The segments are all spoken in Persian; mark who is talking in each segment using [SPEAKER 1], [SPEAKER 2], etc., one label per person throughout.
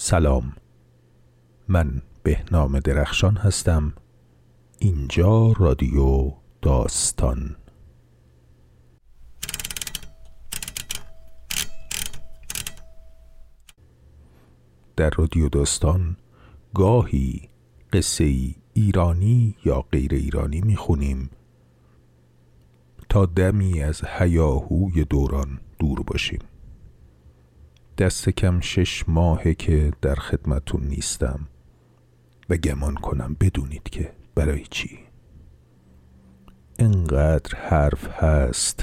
[SPEAKER 1] سلام، من بهنام درخشان هستم. اینجا رادیو داستان. در رادیو داستان گاهی قصه‌ای ایرانی یا غیر ایرانی میخونیم تا دمی از هیاهوی دوران دور باشیم. دست کم 6 ماهه که در خدمتون نیستم و گمان کنم بدونید که برای چی. انقدر حرف هست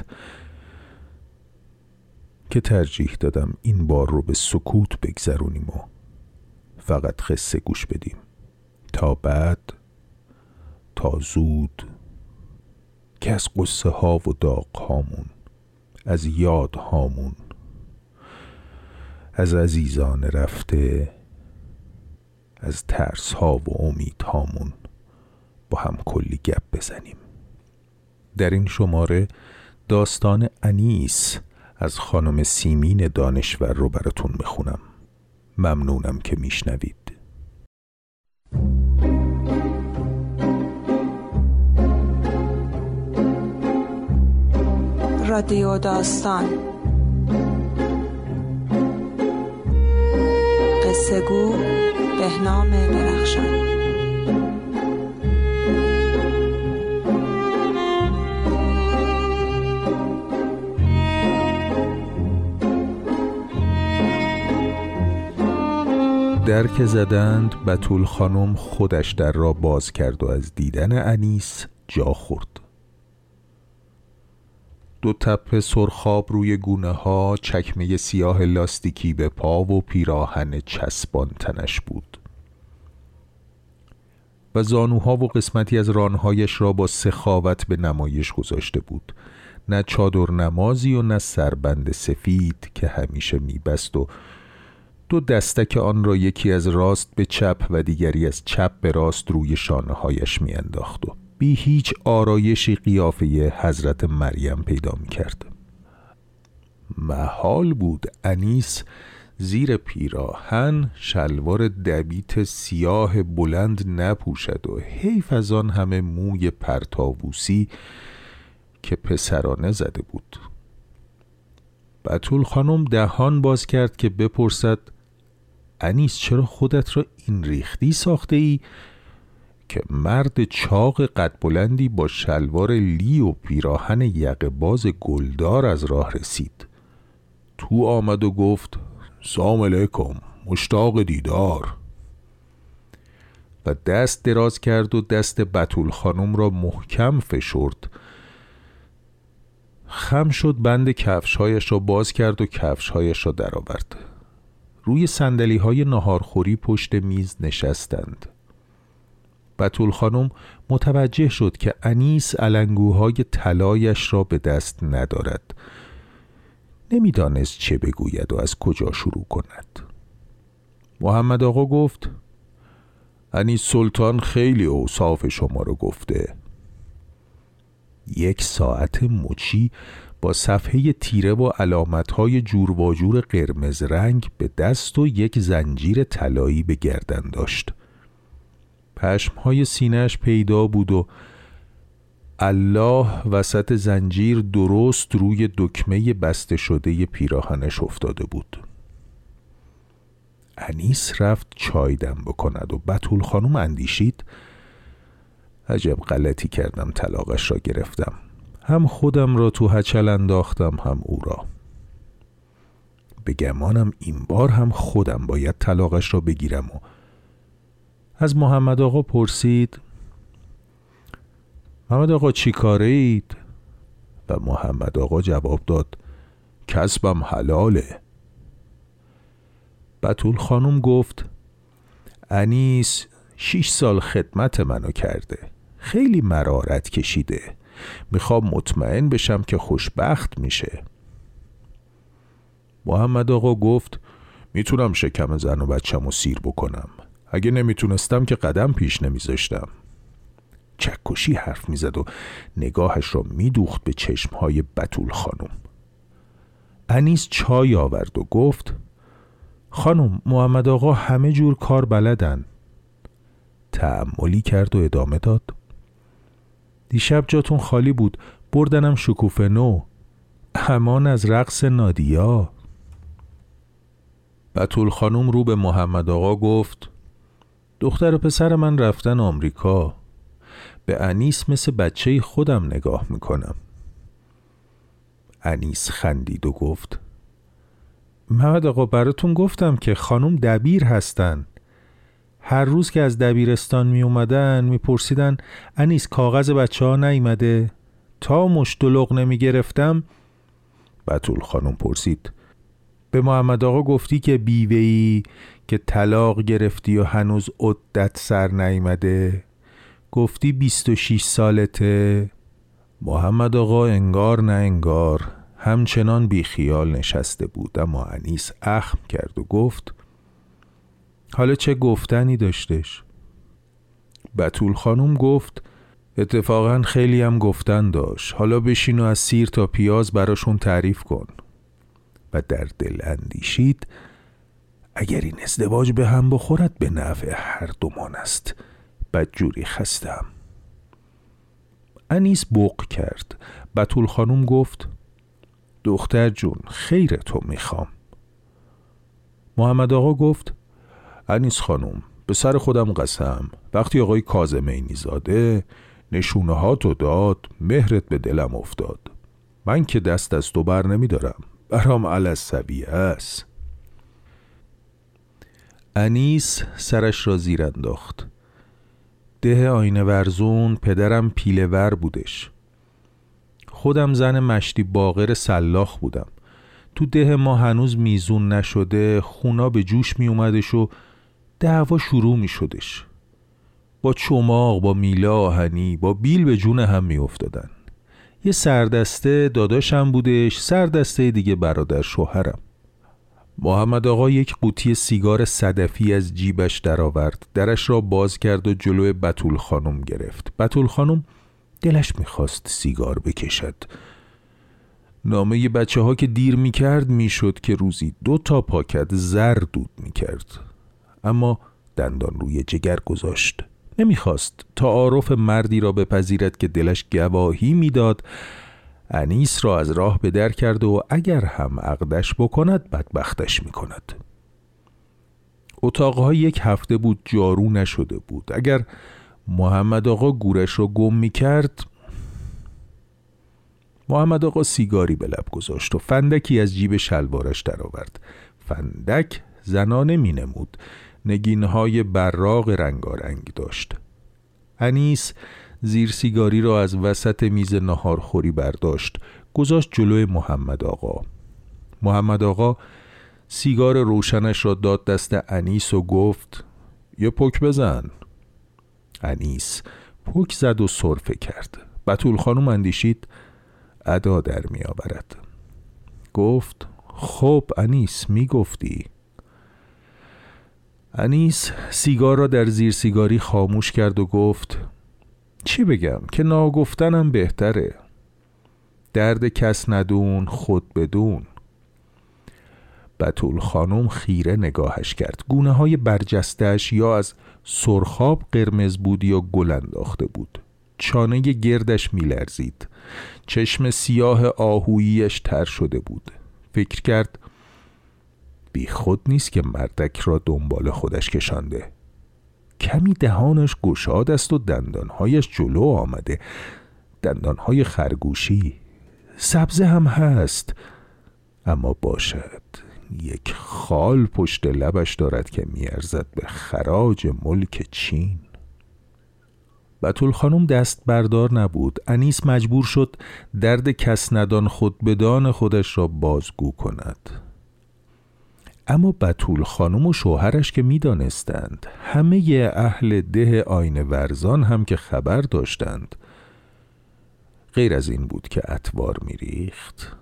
[SPEAKER 1] که ترجیح دادم این بار رو به سکوت بگذرونیم و فقط قصه گوش بدیم تا بعد، تا زود، که از قصه ها و داغ هامون، از یاد هامون، از عزیزان رفته، از ترس ها و امید هامون با هم کلی گپ بزنیم. در این شماره داستان انیس از خانم سیمین دانشور رو براتون میخونم. ممنونم که میشنوید.
[SPEAKER 2] رادیو داستان، قصه گو بهنام درخشان.
[SPEAKER 1] در که زدند بتول خانم خودش در را باز کرد و از دیدن انیس جا خورد. 2 تپه سرخاب روی گونه ها، چکمه سیاه لاستیکی به پا و پیراهن چسبان تنش بود و زانوها و قسمتی از رانهایش را با سخاوت به نمایش گذاشته بود. نه چادر نمازی و نه سربند سفید که همیشه میبست و 2 دستک آن را یکی از راست به چپ و دیگری از چپ به راست روی شانه هایش می انداخت و بی هیچ آرایشی قیافه حضرت مریم پیدا می کرد. محال بود انیس زیر پیراهن شلوار دبیت سیاه بلند نپوشد و حیف از آن همه موی پرتاووسی که پسرانه زده بود. بتول خانم دهان باز کرد که بپرسد انیس چرا خودت را این ریختی ساخته ای؟ که مرد چاق قد بلندی با شلوار لی و پیراهن یقه باز گلدار از راه رسید. تو آمد و گفت سلام علیکم، مشتاق دیدار، و دست دراز کرد و دست بتول خانم را محکم فشرد. خم شد، بند کفش‌هایش را باز کرد و کفش‌هایش را درآورد. روی صندلی‌های ناهارخوری پشت میز نشستند. بتول خانم متوجه شد که انیس علنگوهای طلایش را به دست ندارد. نمیدانست چه بگوید و از کجا شروع کند. محمد آقا گفت انیس سلطان خیلی اوصاف شما رو گفته. 1 ساعت مچی با صفحه تیره و علامتهای جور و جور قرمز رنگ به دست و 1 زنجیر طلایی به گردن داشت. پشمهای سینه‌اش پیدا بود و الله وسط زنجیر درست روی دکمه بسته شده پیراهنش افتاده بود. انیس رفت چای دم بکند و بتول خانم اندیشید عجب غلطی کردم طلاقش را گرفتم. هم خودم را تو هچل انداختم هم او را. به گمانم این بار هم خودم باید طلاقش را بگیرم و از محمد آقا پرسید محمد آقا چی کاره اید؟ و محمد آقا جواب داد کسبم حلاله. بتول خانم گفت انیس 6 سال خدمت منو کرده، خیلی مرارت کشیده، میخوام مطمئن بشم که خوشبخت میشه. محمد آقا گفت میتونم شکم زن و بچه‌مو سیر بکنم، اگه نمیتونستم که قدم پیش نمیذاشتم. چکشی حرف میزد و نگاهش را میدوخت به چشمهای بتول خانم. انیس چای آورد و گفت خانم، محمد آقا همه جور کار بلدن. تأملی کرد و ادامه داد: دیشب جاتون خالی بود، بردنم شکوفه نو، امان از رقص نادیا. بتول خانم رو به محمد آقا گفت: دختر و پسر من رفتن آمریکا، به انیس مثل بچه خودم نگاه میکنم. انیس خندید و گفت: محمد آقا براتون گفتم که خانم دبیر هستن. هر روز که از دبیرستان می اومدن می پرسیدن انیس کاغذ بچه ها نیامده؟ تا مشت و لقمه نمی گرفتم. بتول خانم پرسید: به محمد آقا گفتی که بیوه‌ای که طلاق گرفتی و هنوز عدت سر نیامده؟ گفتی 26 سالته؟ محمد آقا انگار نه انگار همچنان بیخیال نشسته بود، اما انیس اخم کرد و گفت: حالا چه گفتنی داشتش؟ بتول خانم گفت: اتفاقا خیلی هم گفتن داشت، حالا بشین و از سیر تا پیاز براشون تعریف کن. و در دل اندیشید: اگر این ازدواج به هم بخورد به نفع هر دومان است، بدجوری خستم. انیس بوق کرد. بتول خانم گفت: دختر جون خیر تو میخوام. محمد آقا گفت: انیس خانم به سر خودم قسم، وقتی آقای کاظمینی زاده نشونه ها تو داد مهرت به دلم افتاد. من که دست از تو بر نمی دارم، برام علالسویه است. انیس سرش را زیر انداخت. ده آینه ورزون پدرم پیله ور بودش. خودم زن مشتی باغر سلاخ بودم. تو ده ما هنوز میزون نشده خونا به جوش می اومدش و دعوا شروع می شدش. با چماق، با میله آهنی، با بیل به جون هم می افتادن. یه سردسته داداشم بودش، سردسته دیگه برادر شوهرم. محمد آقا یک قوطی سیگار صدفی از جیبش درآورد، درش را باز کرد و جلوی بتول خانم گرفت. بتول خانم دلش میخواست سیگار بکشد. نامه بچه ها که دیر میکرد میشد که روزی 2 پاکت زر دود میکرد، اما دندان روی جگر گذاشت. نمیخواست تعارف مردی را بپذیرد که دلش گواهی میداد انیس را از راه به در کرده و اگر هم عقدش بکند بدبختش میکند. اتاقها 1 هفته بود جارو نشده بود. اگر محمد آقا گورش را گم میکرد، محمد آقا سیگاری به لب گذاشت و فندکی از جیب شلوارش درآورد. فندک زنانه می نمود، نگینهای براق رنگارنگ داشت. انیس زیر سیگاری را از وسط میز ناهارخوری برداشت، گذاشت جلوی محمد آقا. محمد آقا سیگار روشنش را داد دست انیس و گفت: یه پک بزن. انیس پک زد و سرفه کرد. بتول خانم اندیشید ادا در می آورد. گفت: خب انیس می گفتی. انیس سیگار را در زیر سیگاری خاموش کرد و گفت: چی بگم که ناگفتنم بهتره. درد کس ندون خود بدون. بتول خانم خیره نگاهش کرد. گونه های برجستش یا از سرخاب قرمز بود یا گل انداخته بود. چانه گردش می لرزید. چشم سیاه آهوییش تر شده بود. فکر کرد بی خود نیست که مردک را دنبال خودش کشانده. کمی دهانش گشاد است و دندانهایش جلو آمده، دندانهای خرگوشی. سبزه هم هست، اما باشد یک خال پشت لبش دارد که میارزد به خراج ملک چین. بتول خانم دست بردار نبود. انیس مجبور شد درد کس ندان خود بدان خودش را بازگو کند. اما بتول خانم و شوهرش که می دانستند، همه اهل ده آینه ورزان هم که خبر داشتند، غیر از این بود که اطوار می ریخت.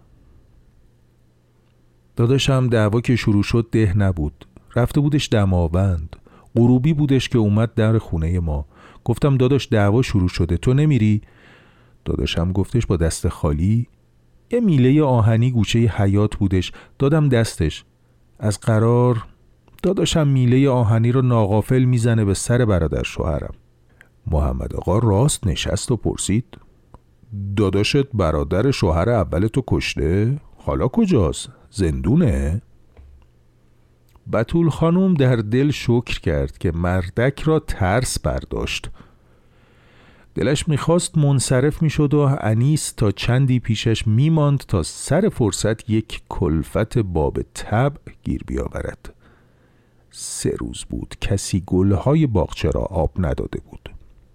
[SPEAKER 1] داداشم دعوا که شروع شد ده نبود، رفته بودش دماوند. غروبی بودش که اومد در خونه ما. گفتم داداش دعوا شروع شده، تو نمیری؟ داداشم گفتش با دست خالی. یه میله آهنی گوشه حیاط بودش، دادم دستش. از قرار داداشم میله آهنی رو ناغافل میزنه به سر برادر شوهرم. محمد آقا راست نشست و پرسید: داداشت برادر شوهر اول تو کشته؟ حالا کجاست؟ زندونه؟ بتول خانم در دل شکر کرد که مردک را ترس برداشت. دلش میخواست منصرف میشد و انیس تا چندی پیشش میماند تا سر فرصت یک کلفت باب طبع گیر بیاورد. 3 روز بود کسی گلهای باغچه را آب نداده بود.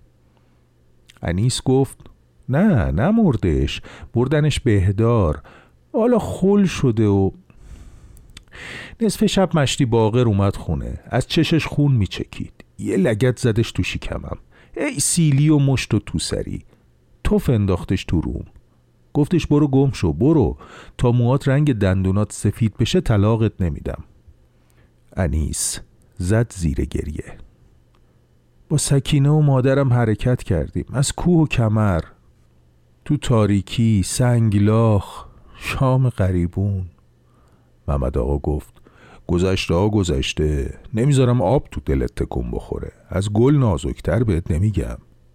[SPEAKER 1] انیس گفت: نه مردش، بردنش بهدار، حالا خل شده. و نصف شب مشتی باقر اومد خونه، از چشش خون میچکید. یه لگد زدش تو شکمم، ای سیلی و مشت و تو سری، توف انداختش تو روم. گفتش برو گم شو، برو، تا موهات رنگ دندونات سفید بشه طلاقت نمیدم. انیس زد زیر گریه. با سکینه و مادرم حرکت کردیم از کوه و کمر، تو تاریکی، سنگلاخ، شام غریبون. محمد آقا گفت: گذشته، نمیذارم آب تو دلت تکون بخوره، از گل نازکتر بهت نمیگم.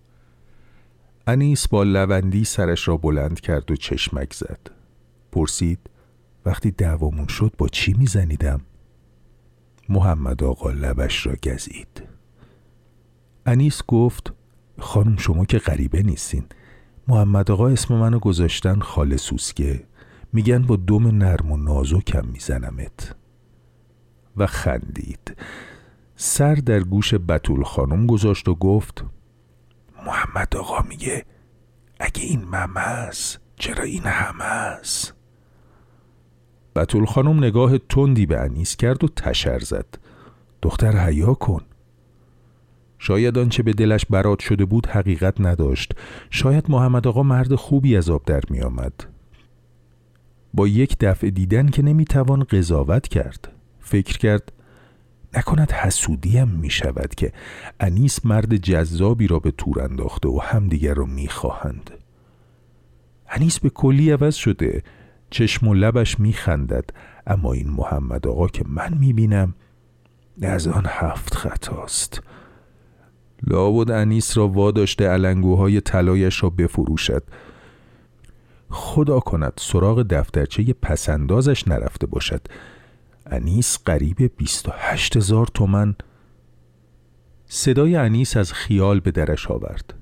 [SPEAKER 1] انیس با لوندی سرش را بلند کرد و چشمک زد. پرسید: وقتی دعوامون شد با چی میزنیدم؟ محمد آقا لبش را گزید. انیس گفت: خانم شما که غریبه نیستین، محمد آقا اسم منو گذاشتن خاله سوسکه، میگن با دم نرم و نازکم میزنمت. و خندید. سر در گوش بتول خانم گذاشت و گفت: محمد آقا میگه اگه این ممه است چرا این همه است؟ بتول خانم نگاه تندی به انیس کرد و تشر زد: دختر حیا کن. شاید آنچه به دلش برات شده بود حقیقت نداشت. شاید محمد آقا مرد خوبی از آب در می آمد. با یک دفعه دیدن که نمیتوان قضاوت کرد. فکر کرد نکند حسودیم می شود که انیس مرد جذابی را به تور انداخته و همدیگر را می خواهند. انیس به کلی عوض شده، چشم و لبش می خندد، اما این محمد آقا که من می بینم از آن 7 خطاست. لابد انیس را واداشته علنگوهای طلایش را بفروشد. خدا کند سراغ دفترچه پسندازش نرفته باشد. انیس قریب 28,000 تومان. صدای انیس از خیال به درش آورد: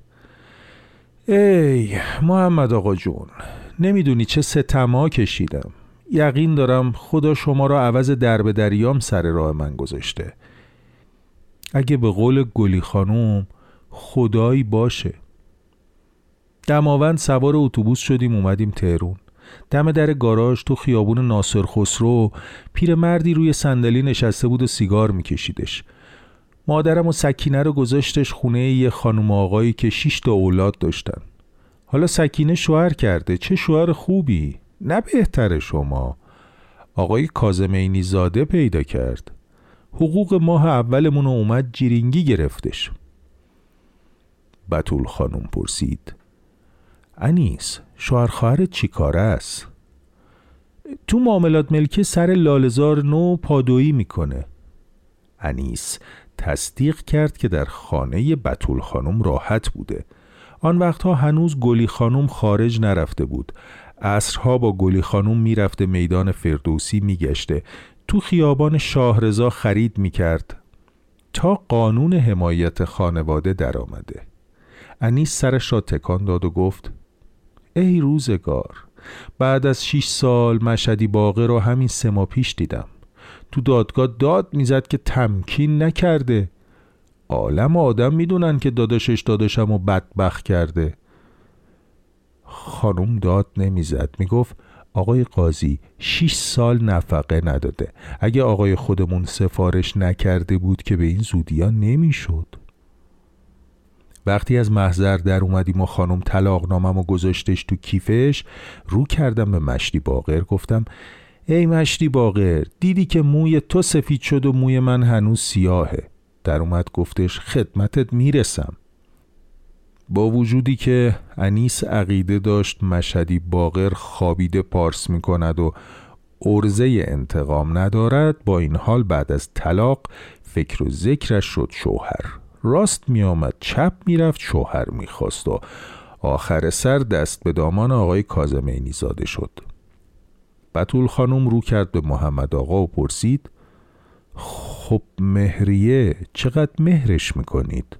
[SPEAKER 1] ای محمد آقا جون، نمیدونی چه ستما کشیدم. یقین دارم خدا شما را عوض درب دریام سر راه من گذاشته. اگه به قول گلی خانوم خدایی باشه. دماوند سوار اتوبوس شدیم اومدیم تهرون. دم در گاراژ تو خیابون ناصر خسرو پیرمردی روی صندلی نشسته بود و سیگار میکشیدش. مادرم و سکینه رو گذاشتش خونه یه خانم آقایی که 6 تا اولاد داشتن. حالا سکینه شوهر کرده، چه شوهر خوبی، نه بهتره شما. آقای کاظمینی زاده پیدا کرد، حقوق ماه اولمون اومد جیرینگی گرفتش. بتول خانم پرسید: انیس شوهر خواهرت چی کاره است؟ تو معاملات ملکی سر لاله‌زار نو پادویی میکنه. انیس تصدیق کرد که در خانه بتول خانم راحت بوده. آن وقتها هنوز گلی خانم خارج نرفته بود. عصرها با گلی خانم میرفته میدان فردوسی میگشته، تو خیابان شاهرضا خرید میکرد تا قانون حمایت خانواده در آمده. انیس سرش را تکان داد و گفت: ای روزگار، بعد از 6 سال مشهدی باقر رو همین 3 ماه پیش دیدم. تو دادگاه داد میزد که تمکین نکرده. عالم آدم میدونن که داداشم رو بدبخت کرده. خانم داد نمیزد، میگفت آقای قاضی 6 سال نفقه نداده. اگه آقای خودمون سفارش نکرده بود که به این زودی ها نمیشد. وقتی از محضر در اومدیم و خانم طلاقنامه‌مو گذاشتش تو کیفش، رو کردم به مشتی باقر، گفتم: ای مشتی باقر، دیدی که موی تو سفید شد و موی من هنوز سیاهه. در اومد گفتش: خدمتت میرسم. با وجودی که انیس عقیده داشت مشهدی باقر خوابیده پارس میکند و عرضه انتقام ندارد، با این حال بعد از طلاق فکر و ذکرش شد شوهر. راست می آمد چپ می رفت شوهر می خواست و آخر سر دست به دامان آقای کاظمینی زاده شد. بتول خانم رو کرد به محمد آقا و پرسید: خب مهریه چقدر مهرش میکنید؟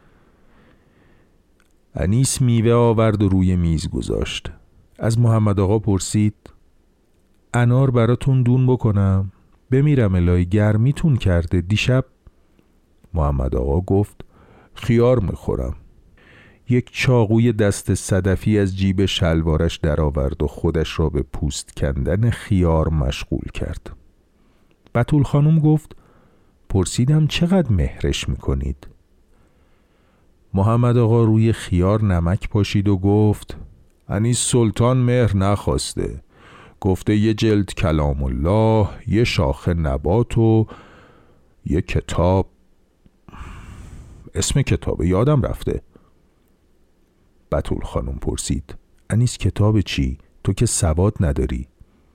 [SPEAKER 1] انیس میوه آورد و روی میز گذاشت. از محمد آقا پرسید: انار براتون دون بکنم؟ بمیرم الهی گرمیتون کرده دیشب. محمد آقا گفت: خیار میخورم. یک چاقوی دست صدفی از جیب شلوارش درآورد و خودش را به پوست کندن خیار مشغول کرد. بتول خانم گفت: پرسیدم چقدر مهرش میکنید؟ محمد آقا روی خیار نمک پاشید و گفت: انیس سلطان مهر نخواسته، گفته یه جلد کلام الله، یه شاخه نبات و یه کتاب. اسم کتاب یادم رفته. بتول خانم پرسید: انیس کتاب چی؟ تو که سواد نداری.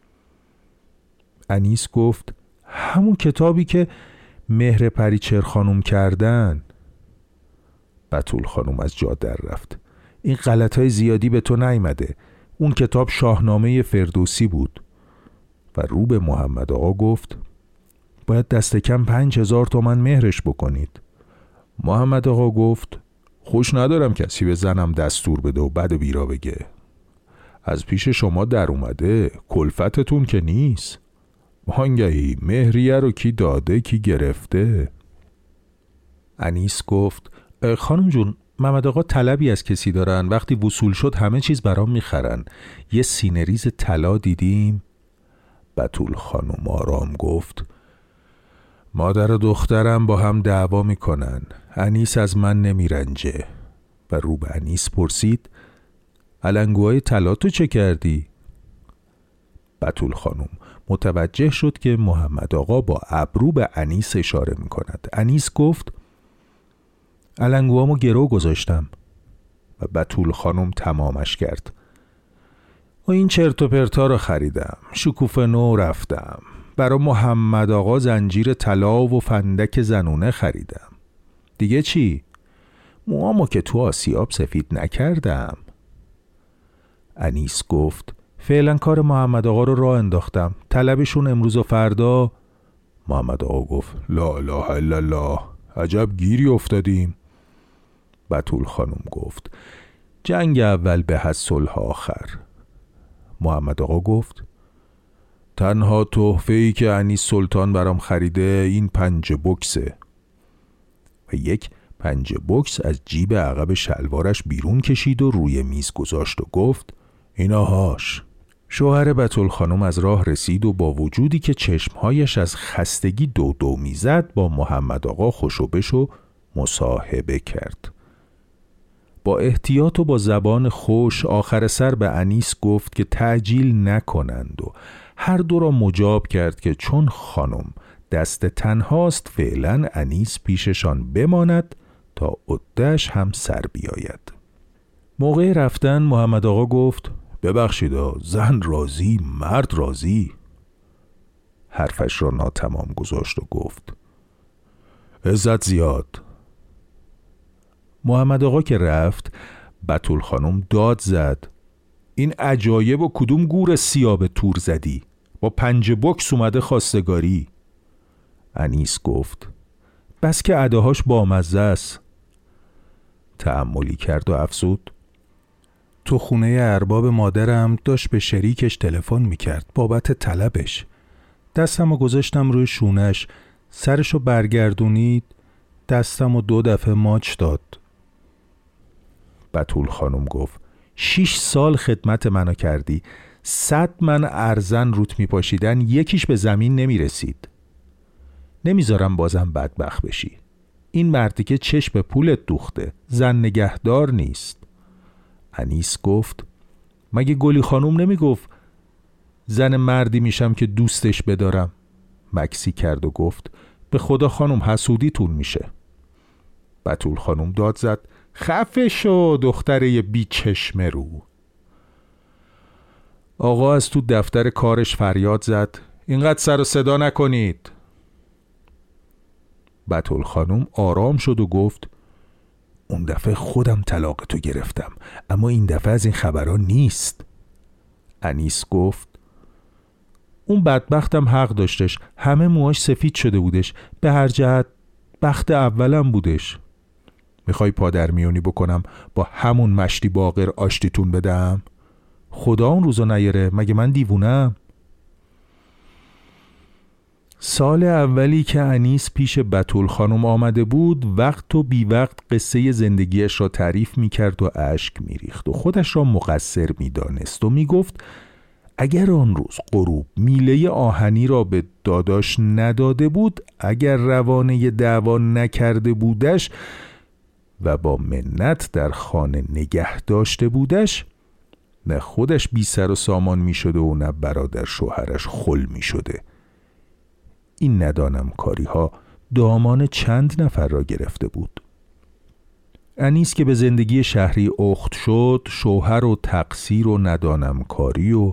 [SPEAKER 1] انیس گفت: همون کتابی که مهر پریچر خانم کردن. بتول خانم از جا در رفت: این غلطای زیادی به تو نیامده. اون کتاب شاهنامه فردوسی بود. و رو به محمد آقا گفت: باید دست کم 5000 تومان مهرش بکنید. محمد آقا گفت: خوش ندارم کسی به زنم دستور بده و بد و بیرا بگه. از پیش شما در اومده، کلفتتون که نیست. وانگهی مهریه رو کی داده کی گرفته؟ انیس گفت: خانم جون، محمد آقا طلبی از کسی دارن، وقتی وصول شد همه چیز برام میخرن. یه سینه‌ریز طلا دیدیم. بتول خانم آرام گفت: مادر و دخترم با هم دعوا میکنن، انیس از من نمیرنجه. و رو به انیس پرسید: علنگوهای طلا تو چه کردی؟ بتول خانم متوجه شد که محمد آقا با ابرو به انیس اشاره میکند. انیس گفت: علنگوهامو گرو گذاشتم. و بتول خانم تمامش کرد: و این چرت و پرتا رو خریدم، شکوفه نو رفتم، برای محمد آقا زنجیر طلا و فندک زنونه خریدم. دیگه چی؟ موامو که تو آسیاب سفید نکردم. انیس گفت: فعلا کار محمد آقا رو راه انداختم، طلبشون امروز و فردا. محمد آقا گفت: لا اله الا الله، عجب گیری افتادیم. بتول خانم گفت: جنگ اول به از صلح آخر. محمد آقا گفت: تنها تحفه‌ای که انیس سلطان برام خریده این 5 بوکسه. و یک 5 بوکس از جیب عقب شلوارش بیرون کشید و روی میز گذاشت و گفت: ایناهاش. شوهر بتول خانم از راه رسید و با وجودی که چشمهایش از خستگی دو میزد، با محمد آقا خوش و بش و مصاحبه کرد. با احتیاط و با زبان خوش آخر سر به انیس گفت که تعجیل نکنند و هر دو را مجاب کرد که چون خانم دست تنهاست فعلا انیس پیششان بماند تا عده‌اش هم سر بیاید. موقع رفتن محمد آقا گفت: ببخشید، زن راضی مرد راضی. حرفش را ناتمام گذاشت و گفت: عزت زیاد. محمد آقا که رفت، بتول خانم داد زد: این عجایب و کدوم گور سیاه تور زدی؟ با 5 بوکس اومده خواستگاری. انیس گفت: بس که اداهاش بامزه است. تأملی کرد و افزود: تو خونه ارباب مادرم داشت به شریکش تلفن میکرد بابت طلبش. دستمو گذاشتم روی شونش، سرشو برگردونید، دستمو 2 دفعه ماچ داد. بتول خانم گفت: 6 سال خدمت منو کردی، 100 من ارزن روت میپاشیدن، یکیش به زمین نمیرسید. نمیذارم بازم بدبخت بشی. این مردی که چشم به پولت دوخته، زن نگهدار نیست. انیس گفت: مگه گلی خانم نمیگفت زن مردی میشم که دوستش بدارم؟ مکسی کرد و گفت: به خدا خانم حسودیتون میشه. بتول خانم داد زد: خفه شو دختره بی چشم رو. آقا از تو دفتر کارش فریاد زد اینقدر سر و صدا نکنید. بتول خانم آرام شد و گفت اون دفعه خودم طلاق تو گرفتم، اما این دفعه از این خبرها نیست. انیس گفت اون بدبختم حق داشتش، همه موهاش سفید شده بودش، به هر جهت بخت اولم بودش. میخوای پادرمیونی بکنم با همون مشتی باقر آشتیتون بدم؟ خدا اون روزو نیاره، مگه من دیوونم؟ سال اولی که انیس پیش بتول خانم آمده بود وقت و بی وقت قصه زندگیش را تعریف میکرد و اشک میریخت و خودش را مقصر میدانست و میگفت اگر آن روز غروب میله آهنی را به داداش نداده بود، اگر روانه دعوا نکرده بودش و با منت در خانه نگه داشته بودش، نه خودش بی سر و سامان می شده و نه برادر شوهرش خل می شده. این ندانم کاری ها دامان چند نفر را گرفته بود. انیس که به زندگی شهری اخت شد، شوهر و تقصیر و ندانم کاری و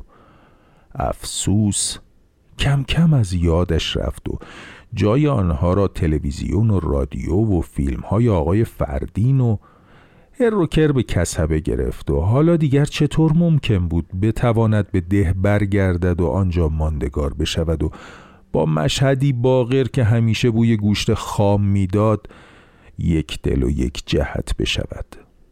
[SPEAKER 1] افسوس کم کم از یادش رفت و جای آنها را تلویزیون و رادیو و فیلم های آقای فردین و هر و کر به کسبه گرفت و حالا دیگر چطور ممکن بود بتواند به ده برگردد و آنجا ماندگار بشود و با مشهدی باقر که همیشه بوی گوشت خام میداد یک دل و یک جهت بشود.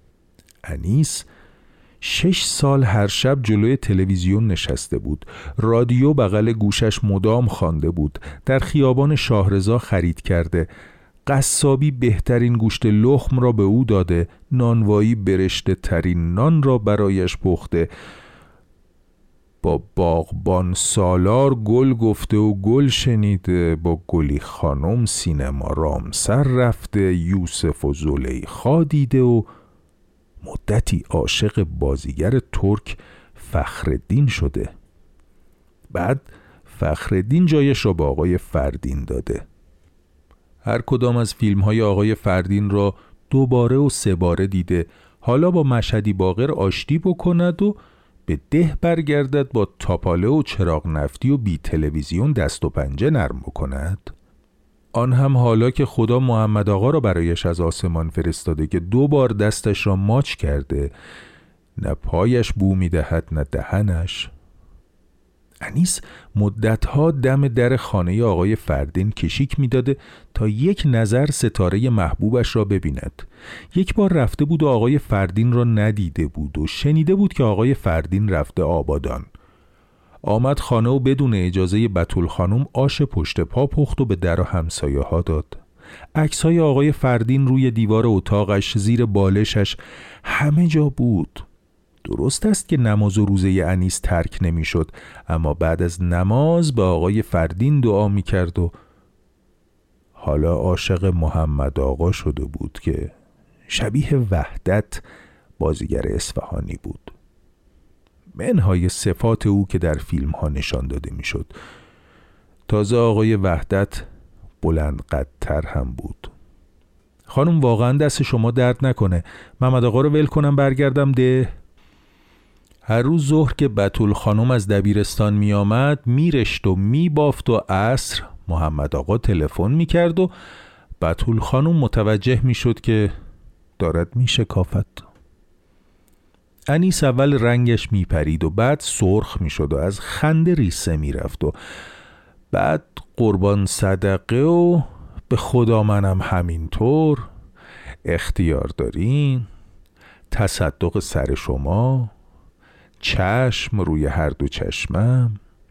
[SPEAKER 1] انیس 6 سال هر شب جلوی تلویزیون نشسته بود، رادیو بغل گوشش مدام خوانده بود، در خیابان شاهرضا خرید کرده، قصابی بهترین گوشت لخم را به او داده، نانوایی برشته ترین نان را برایش پخته، با باغبان سالار گل گفته و گل شنیده، با گلی خانم سینما رامسر رفته، یوسف و زلیخا دیده و مدتی عاشق بازیگر ترک فخرالدین شده. بعد فخرالدین جایش را به آقای فردین داده. هر کدام از فیلم های آقای فردین را 2 باره و 3 باره دیده. حالا با مشهدی باقر آشتی بکند و به ده برگردد با تاپاله و چراغ نفتی و بی تلویزیون دست و پنجه نرم بکند. آن هم حالا که خدا محمد آقا را برایش از آسمان فرستاده که 2 بار دستش را ماچ کرده، نه پایش بو می دهد نه دهنش. انیس مدتها دم در خانه آقای فردین کشیک می داده تا یک نظر ستاره محبوبش را ببیند. یک بار رفته بود و آقای فردین را ندیده بود و شنیده بود که آقای فردین رفته آبادان. آمد خانه و بدون اجازه بتول خانم آش پشت پا پخت و به در و همسایه ها داد. عکس‌های آقای فردین روی دیوار اتاقش، زیر بالشش، همه جا بود. درست است که نماز و روزه انیس ترک نمی شد، اما بعد از نماز به آقای فردین دعا می کرد و حالا عاشق محمد آقا شده بود که شبیه وحدت بازیگر اصفهانی بود. منهای صفات او که در فیلم ها نشان داده می شد. تازه آقای وحدت بلند قدتر هم بود. خانم واقعا دست شما درد نکنه، محمد آقا رو ول کنم برگردم ده؟ هر روز ظهر که بتول خانم از دبیرستان می آمد می رشت و می بافت و عصر محمد آقا تلفن می کرد و بتول خانم متوجه می شد که دارد می شکافت. انیس اول رنگش می پرید و بعد سرخ می شد و از خنده ریسه می رفت و بعد قربان صدقه و به خدا منم همینطور، اختیار دارین، تصدق سر شما، چشم روی هر دو چشمم.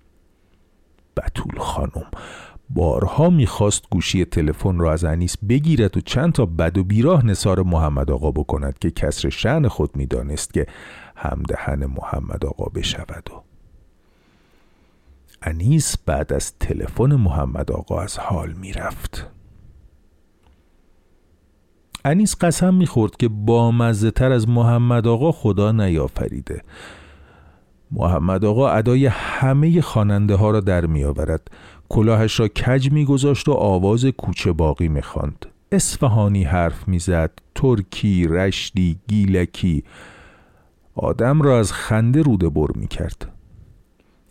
[SPEAKER 1] بتول خانم بارها میخواست گوشی تلفن را از انیس بگیرد و چند تا بد و بیراه نثار محمد آقا بکند که کسر شأن خود میدانست که همدهن محمد آقا بشود. و انیس بعد از تلفن محمد آقا از حال میرفت. انیس قسم میخورد که بامزه تر از محمد آقا خدا نیافریده. محمد آقا ادای همه خواننده ها را در می آورد. کلاهش را کج می گذاشت و آواز کوچه باقی می خواند. اصفهانی حرف می زد، ترکی، رشتی، گیلکی. آدم را از خنده روده بر می کرد.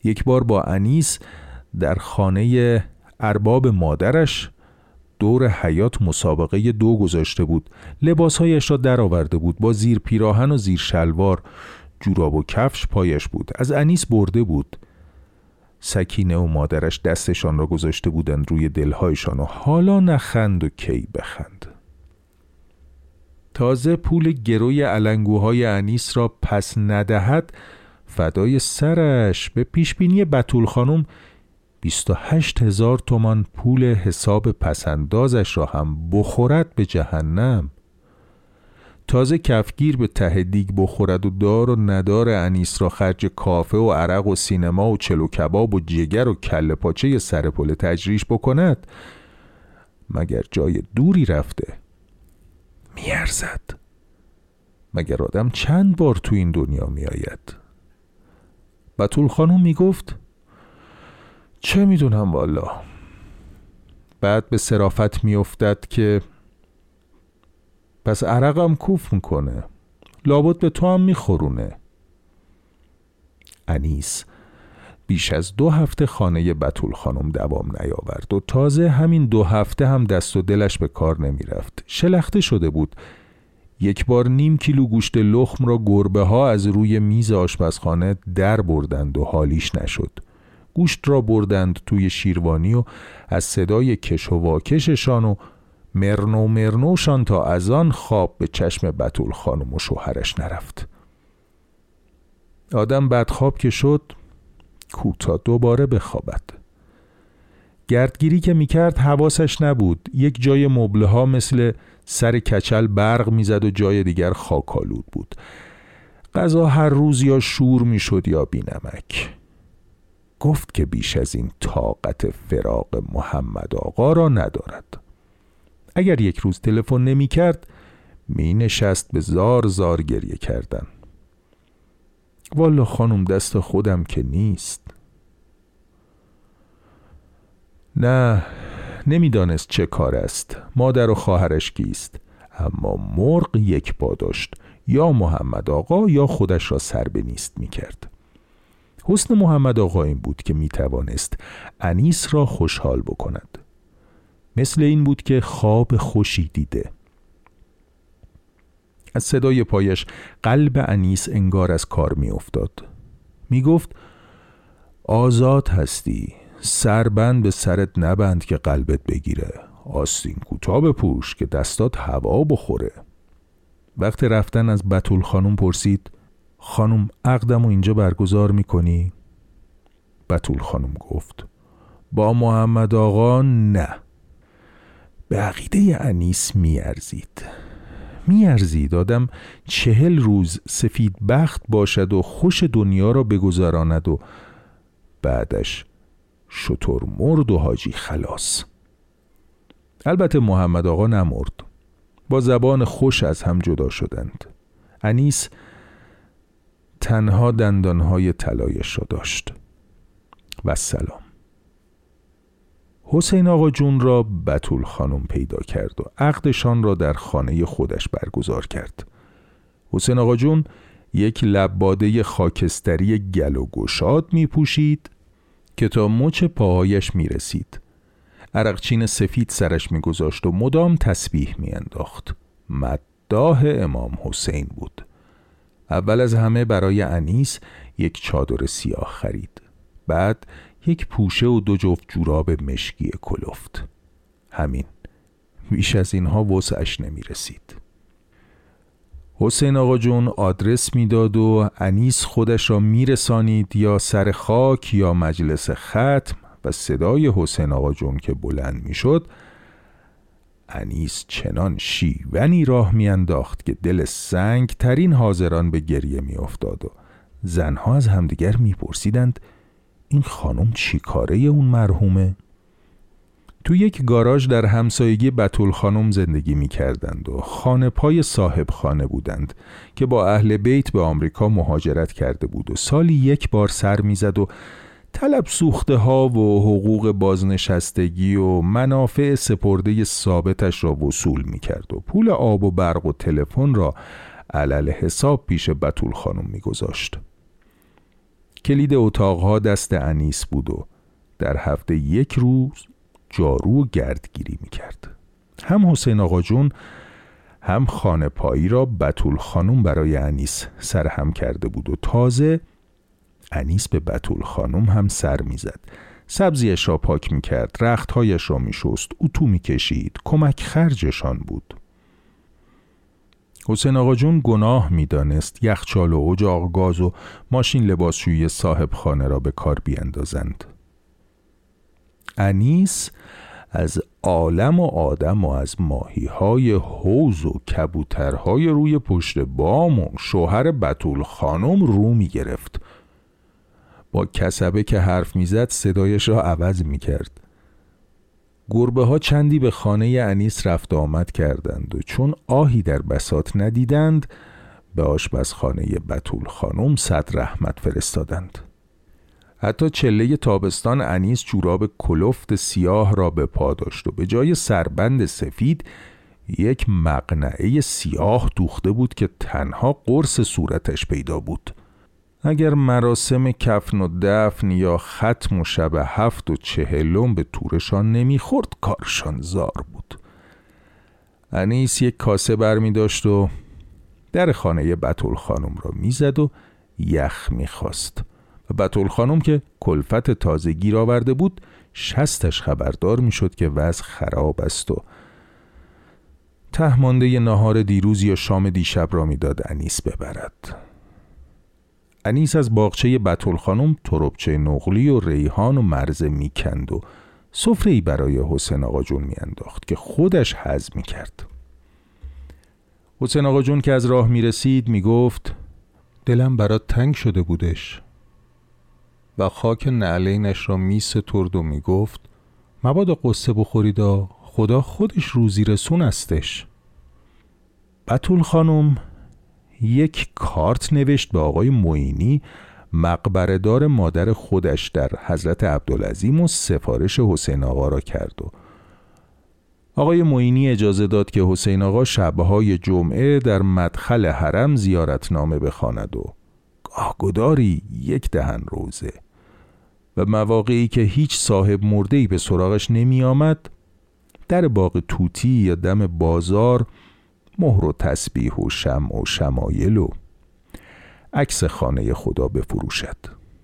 [SPEAKER 1] یک بار با انیس در خانه ارباب مادرش دور حیاط مسابقه دو گذاشته بود. لباسهایش را در آورده بود، با زیر پیراهن و زیر شلوار، جوراب و کفش پایش بود. از انیس برده بود. سکینه و مادرش دستشان را گذاشته بودند روی دلهایشان و حالا نخند و کی بخند. تازه پول گروی علنگوهای انیس را پس ندهد فدای سرش. به پیشبینی بتول خانم 28,000 تومان پول حساب پسندازش را هم بخورد به جهنم. تازه کفگیر به ته دیگ بخورد و دار و ندار انیس را خرج کافه و عرق و سینما و چلو کباب و جگر و کله پاچه سر پل تجریش بکند. مگر جای دوری رفته؟ میارزد. مگر آدم چند بار تو این دنیا میآید؟ بتول خانم میگفت چه میدونم والا. بعد به صرافت میافتد که پس عرقم کوف میکنه، لابد به تو هم میخورونه. انیس بیش از 2 هفته خانه بتول خانم دوام نیاورد و تازه همین 2 هفته هم دست و دلش به کار نمیرفت. شلخته شده بود. یک بار 0.5 کیلو گوشت لخم را گربه ها از روی میز آشپزخانه در بردند و حالیش نشد. گوشت را بردند توی شیروانی و از صدای کش و واکششان و مرنو مرنوشان تا از آن خواب به چشم بتول خانم و شوهرش نرفت. آدم بدخواب که شد کوتا دوباره بخوابد. گردگیری که میکرد حواسش نبود. یک جای مبله ها مثل سر کچل برق میزد و جای دیگر خاکالود بود. غذا هر روز یا شور میشد یا بی نمک. گفت که بیش از این طاقت فراق محمد آقا را ندارد. اگر یک روز تلفن نمی کرد می نشست به زار زار گریه کردن. والا خانم دست خودم که نیست. نه، نمیدانست چه کار است، مادر و خواهرش کیست، اما مرغ یک پا داشت، یا محمد آقا یا خودش را سر به نیست می کرد. حسن محمد آقا این بود که می توانست انیس را خوشحال بکند. مثل این بود که خواب خوشی دیده. از صدای پایش قلب انیس انگار از کار می افتاد. می گفت آزاد هستی، سربند به سرت نبند که قلبت بگیره، آستین کوتاه بپوش که دستات هوا بخوره. وقت رفتن از بتول خانم پرسید خانم عقدمو اینجا برگزار میکنی؟ بتول خانم گفت با محمد آقا نه. به عقیده انیس میارزید آدم 40 روز سفید بخت باشد و خوش دنیا را بگذراند و بعدش شتر مرد و حاجی خلاص. البته محمد آقا نمرد. با زبان خوش از هم جدا شدند. انیس تنها دندانهای طلایش را داشت. و سلام. حسین آقا جون را بتول خانم پیدا کرد و عقدشان را در خانه خودش برگزار کرد. حسین آقا جون یک لباده خاکستری گل و گشاد می پوشید که تا مچ پاهایش می رسید. عرقچین سفید سرش می گذاشت و مدام تسبیح می انداخت. مداح امام حسین بود. اول از همه برای انیس یک چادر سیاه خرید. بعد یک پوشه و 2 جفت جوراب مشکی کلفت. همین. بیش از اینها وسعش نمی رسید. حسین آقا جون آدرس میداد و انیس خودش را میرسانید یا سر خاک یا مجلس ختم و صدای حسین آقا جون که بلند میشد انیس چنان شیونی راه میانداخت که دل سنگ ترین حاضران به گریه میافتاد و زنها از همدیگر میپرسیدند این خانم چی کاره اون مرحومه؟ تو یک گاراژ در همسایگی بتول خانم زندگی می کردند و خانه پای صاحب خانه بودند که با اهل بیت به آمریکا مهاجرت کرده بود و سالی 1 بار سر می زد و طلب سوخته ها و حقوق بازنشستگی و منافع سپرده ثابتش را وصول می کرد و پول آب و برق و تلفن را علل حساب پیش بتول خانم می گذاشت. کلید اتاقها دست انیس بود و در هفته 1 روز جارو و گردگیری میکرد. هم حسین آقا جون هم خانه پایی را بتول خانم برای انیس سرهم کرده بود و تازه انیس به بتول خانم هم سر میزد. سبزیش را پاک میکرد، رختهایش را میشست، اتو میکشید، کمک خرجشان بود. حسین آقا جون گناه میدانست یخچال و اجاق گاز و ماشین لباسشویی صاحب خانه را به کار بیندازند. انیس از عالم و آدم و از ماهی‌های حوض و کبوترهای روی پشت بام و شوهر بتول خانم رو می گرفت. با کسبه که حرف می زد صدایش را عوض می کرد. گربه ها چندی به خانه انیس رفت آمد کردند و چون آهی در بساط ندیدند به آشپزخانه بتول خانم 100 رحمت فرستادند. حتی چله تابستان انیس جوراب کلفت سیاه را به پا داشت و به جای سربند سفید یک مقنعه سیاه دوخته بود که تنها قرص صورتش پیدا بود. اگر مراسم کفن و دفن یا ختم و شب 7 و 40 به تورشان نمیخورد کارشان زار بود. انیس یک کاسه برمی داشت و در خانه بتول خانم را میزد و یخ میخواست. بتول خانم که کلفت تازه گیر آورده بود شستش خبردار میشد که وضع خراب است و تهمانده ناهار دیروز یا شام دیشب را میداد انیس ببرد. انیس از باغچه بتول خانم تربچه نقلی و ریحان و مرزه میکند و سفره‌ای برای حسین آقا جون میانداخت که خودش هضم میکرد. حسین آقا جون که از راه میرسید میگفت دلم برات تنگ شده بودش و خاک نعلینش را میسترد و میگفت مبادا قصه بخورید، خدا خودش روزی رسون استش. بتول خانم یک کارت نوشت به آقای معینی، مقبره‌دار مادر خودش در حضرت عبدالعظیم و سفارش حسین آقا را کرد و آقای معینی اجازه داد که حسین آقا شبهای جمعه در مدخل حرم زیارتنامه بخواند و گاهگداری 1 دهن روزه و مواقعی که هیچ صاحب مرده‌ای به سراغش نمی آمد در باغ توتی یا دم بازار مهر و تسبیح و شمع و شمایل و عکس خانه خدا بفروشد.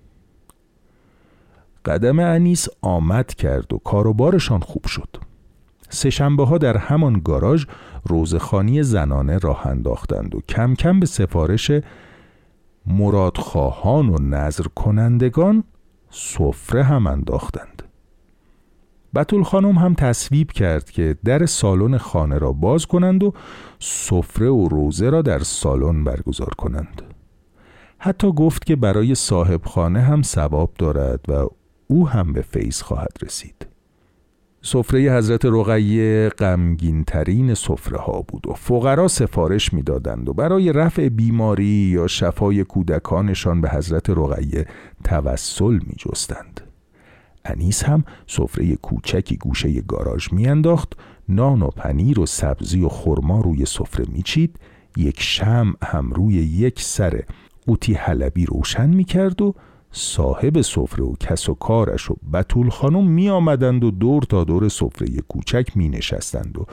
[SPEAKER 1] قدم انیس آمد کرد و کاروبارشان خوب شد. 3 شنبه‌ها در همان گاراژ روزخوانی زنانه راه انداختند و کم کم به سفارش مرادخواهان و نظر کنندگان سفره هم انداختند. بتول خانم هم تصویب کرد که در سالن خانه را باز کنند و سفره و روزه را در سالن برگزار کنند. حتی گفت که برای صاحب خانه هم ثواب دارد و او هم به فیض خواهد رسید. سفره حضرت رقیه غمگین ترین سفره ها بود و فقرا سفارش می دادند و برای رفع بیماری یا شفای کودکانشان به حضرت رقیه توسل می جستند. انیس هم سفره کوچکی گوشه گاراژ می انداخت، نان و پنیر و سبزی و خرما روی سفره می چید، یک شمع هم روی یک سر قوطی حلبی روشن می کرد و صاحب سفره و کس و کارش و بتول خانم می آمدند و دور تا دور سفره کوچک می نشستند و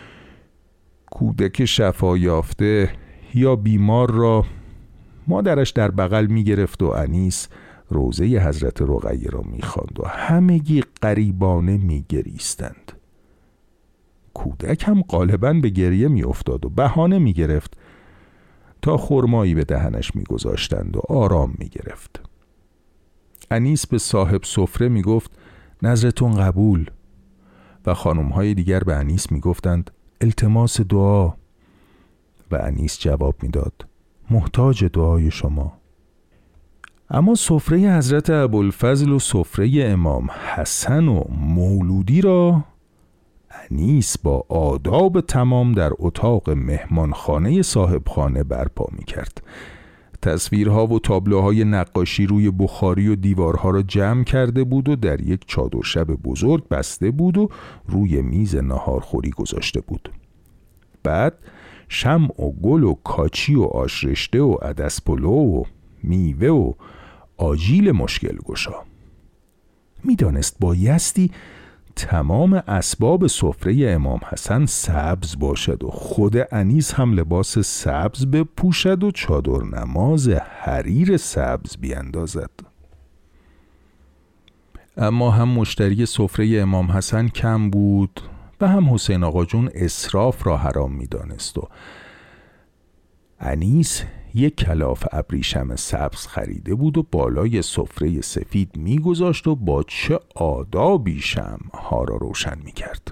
[SPEAKER 1] کودک شفا یافته یا بیمار را مادرش در بغل می گرفت و انیس روزه حضرت رقیه را می خواند و همگی غریبانه می گریستند. کودک هم غالباً به گریه می افتاد و بهانه می گرفت تا خرمایی به دهنش می گذاشتند و آرام می گرفت. انیس به صاحب سفره می گفت نظرتون قبول و خانم‌های دیگر به انیس می گفتند التماس دعا و انیس جواب می داد محتاج دعای شما. اما سفره حضرت ابوالفضل و سفره امام حسن و مولودی را انیس با آداب تمام در اتاق مهمانخانه صاحب خانه برپا می کرد. تصویرها و تابلوهای نقاشی روی بخاری و دیوارها را جمع کرده بود و در یک چادرشب بزرگ بسته بود و روی میز ناهارخوری گذاشته بود. بعد شمع و گل و کاچی و آش رشته و عدس پلو و میوه و آجیل مشکل گشا. میدانست بایستی تمام اسباب سفره امام حسن سبز باشد و خود انیس هم لباس سبز بپوشد و چادر نماز حریر سبز بیندازد. اما هم مشتری سفره امام حسن کم بود و هم حسین آقا جون اسراف را حرام میدانست و انیس یک کلاف ابریشم سبز خریده بود و بالای سفره سفید میگذاشت و با چه آدابی شمع‌ها را روشن میکرد.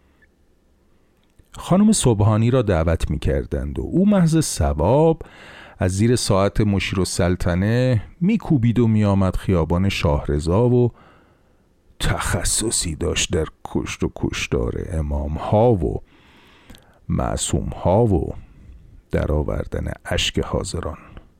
[SPEAKER 1] خانم سبحانی را دعوت میکردند و او محض ثواب از زیر ساعت مشیرالسلطنه میکوبید و میآمد خیابان شاهرضا و تخصصی داشت در کشت و کشتار امام ها و معصوم ها و در آوردن اشک حاضران.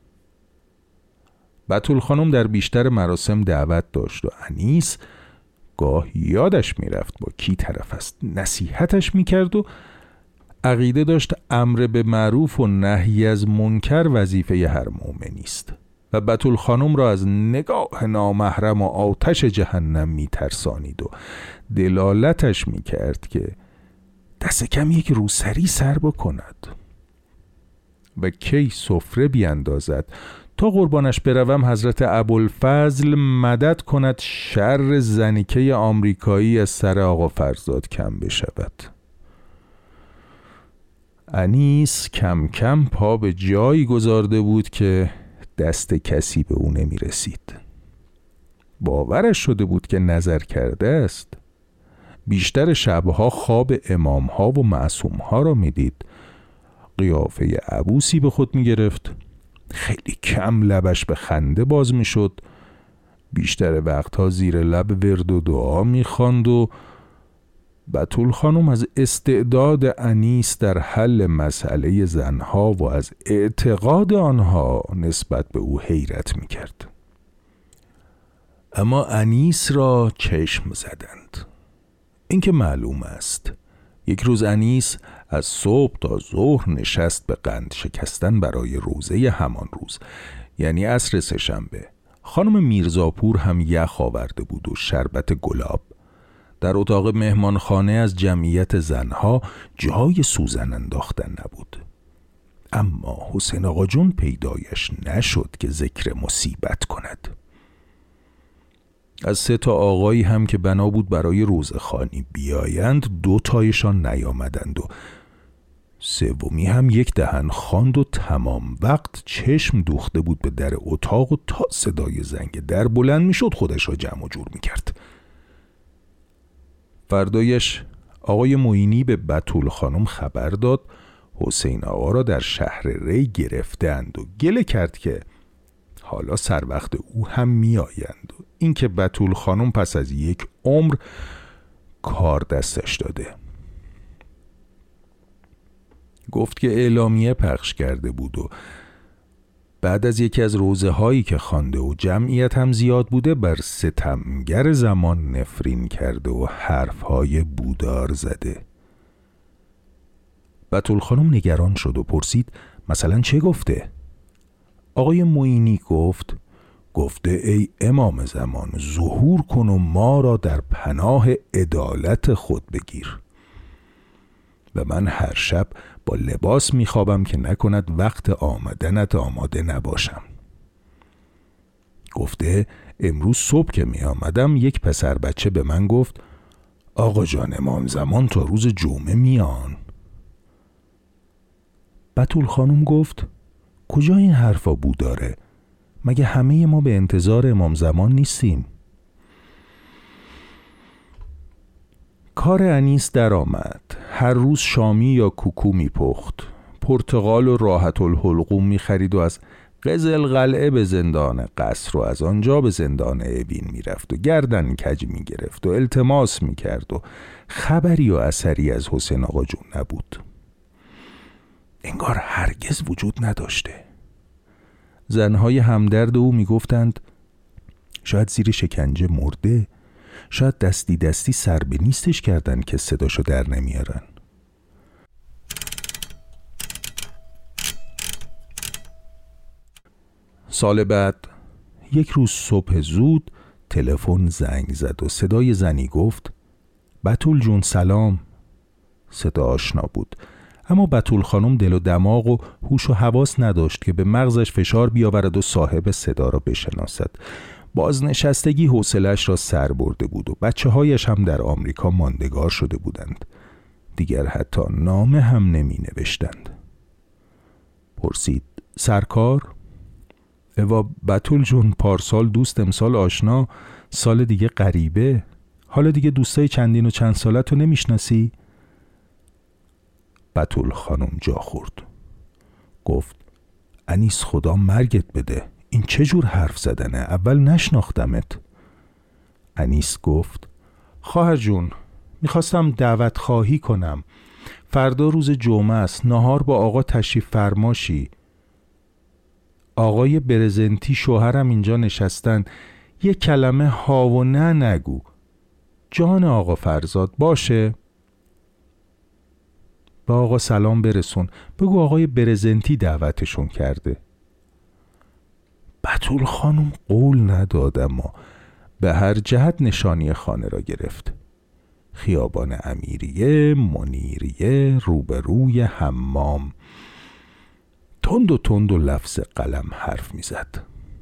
[SPEAKER 1] بتول خانم در بیشتر مراسم دعوت داشت و انیس گاه یادش میرفت با کی طرف است، نصیحتش میکرد و عقیده داشت امر به معروف و نهی از منکر وظیفه هر مؤمنی است و بتول خانم را از نگاه نامحرم و آتش جهنم میترسانید و دلالتش میکرد که دست کم یک روسری سر بکند و کی سفره بیندازد تا قربانش بروم حضرت ابوالفضل مدد کند شر زنیکه آمریکایی از سر آقا فرزاد کم بشود. انیس کم کم پا به جایی گذارده بود که دست کسی به او نمی رسید. باورش شده بود که نظر کرده است. بیشتر شبها خواب امامها و معصومها را می دید. قیافه عبوسی به خود می گرفت. خیلی کم لبش به خنده باز می شد. بیشتر وقتها زیر لب ورد و دعا می خواند و بتول خانم از استعداد انیس در حل مسئله زنها و از اعتقاد آنها نسبت به او حیرت می کرد. اما انیس را چشم زدند. این که معلوم است. یک روز انیس از صبح تا ظهر نشست به قند شکستن برای روزه همان روز، یعنی عصر سه‌شنبه. خانم میرزاپور هم یخ آورده بود و شربت گلاب. در اتاق مهمانخانه از جمعیت زنها جای سوزن انداختن نبود. اما حسین آقا جون پیدایش نشد که ذکر مصیبت کند. از 3 آقایی هم که بنا بود برای روزخوانی بیایند 2 تایشان نیامدند و 3 هم یک دهن خواند و تمام وقت چشم دوخته بود به در اتاق و تا صدای زنگ در بلند میشد خودش را جمع و جور میکرد. فردایش آقای معینی به بتول خانم خبر داد حسین آقا را در شهر ری گرفتند و گله کرد که حالا سر وقت او هم می آیند و این که بتول خانم پس از 1 عمر کار دستش داده. گفت که اعلامیه پخش کرده بود و بعد از یکی از روزه هایی که خوانده و جمعیت هم زیاد بوده بر ستمگر زمان نفرین کرده و حرف های بودار زده. بتول خانم نگران شد و پرسید مثلا چه گفته؟ آقای معینی گفته ای امام زمان ظهور کن و ما را در پناه عدالت خود بگیر و من هر شب با لباس میخوابم که نکند وقت آمدنت آماده نباشم. گفته امروز صبح که می آمدم یک پسر بچه به من گفت آقا جان امام زمان تا روز جمعه میان. بتول خانم گفت کجا این حرفا بود داره؟ مگه همه ما به انتظار امام زمان نیستیم؟ کار انیس در آمد. هر روز شامی یا کوکو می پخت، پرتقال و راحت الحلقوم می خرید و از قزل قلعه به زندان قصر و از آنجا به زندان اوین می رفت و گردن کج می گرفت و التماس می کرد و خبری و اثری از حسین آقا جون نبود. انگار هرگز وجود نداشته. زنهای همدرد او می گفتند شاید زیر شکنجه مرده، شاید دستی دستی سر به نیستش کردن که صداشو در نمیارن. سال بعد یک روز صبح زود تلفن زنگ زد و صدای زنی گفت بتول جون سلام. صدا آشنا بود، اما بتول خانم دل و دماغ و هوش و حواس نداشت که به مغزش فشار بیاورد و صاحب صدا را بشناسد. بازنشستگی حوصله‌اش را سر برده بود و بچه‌هایش هم در آمریکا ماندگار شده بودند. دیگر حتی نامه هم نمی نوشتند. پرسید سرکار؟ اوا بتول جون، پارسال دوست امسال آشنا، سال دیگه غریبه. حالا دیگه دوستای چندین و چند سالتو نمیشناسی؟ بتول خانم جا خورد. گفت انیس خدا مرگت بده، این چه جور حرف زدنه؟ اول نشناختمت. انیس گفت خواهر جون، میخواستم دعوت خواهی کنم. فردا روز جمعه است، نهار با آقا تشریف فرماشی. آقای برزنتی شوهرم اینجا نشستن. یک کلمه ها و نه نگو. جان آقا فرزاد باشه؟ با آقا سلام برسون، بگو آقای برزنتی دعوتشون کرده. بتول خانم قول نداد، اما به هر جهت نشانی خانه را گرفت. خیابان امیریه، منیریه، روبروی حمام. تند و لفظ قلم حرف میزد.